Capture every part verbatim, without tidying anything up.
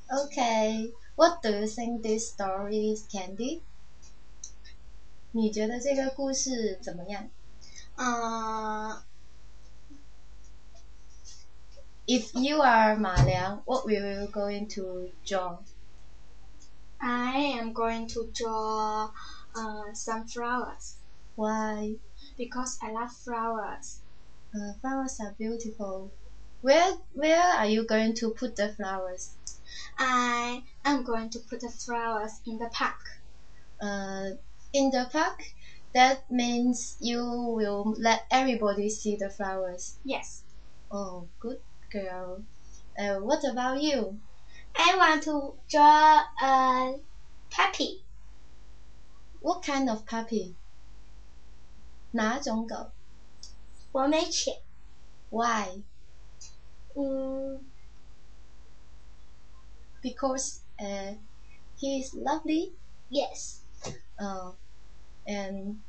Okay, what do you think this story is, Candy? 你觉得这个故事怎么样？ Uh, If you are Ma Liang, what will you going to draw? I am going to draw uh, some flowers Why? because I love flowers. Uh, flowers are beautiful. Where where are you going to put the flowers? I am going to put the flowers in the park. Uh, in the park? That means you will let everybody see the flowers. Yes. Oh, good girl. Uh, what about you? I want to draw a puppy. What kind of puppy? 哪种狗？ 博美犬。 Why? Mm, Because uh, he is lovely. yes. Uh, and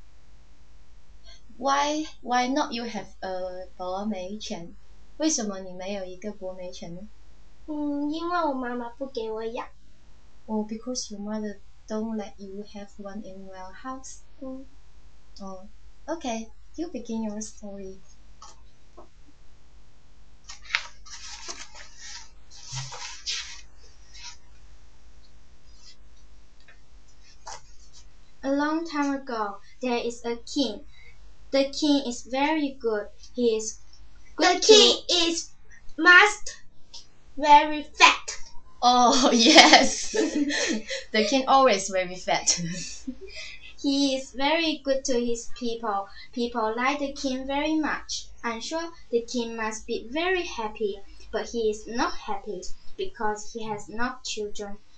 why why not you have a 博美犬？为什么你没有一个博美犬呢？ 嗯，因为我妈妈不给我养。 Oh, because your mother don't let you have one in your house. 嗯 Oh, okay. You begin your story. A long time ago, there is a king. The king is very good. He is good. The king is must very fat. Oh yes, the king always very fat. He is very good to his people. People like the king very much. I'm sure the king must be very happy, but he is not happy because he has no children.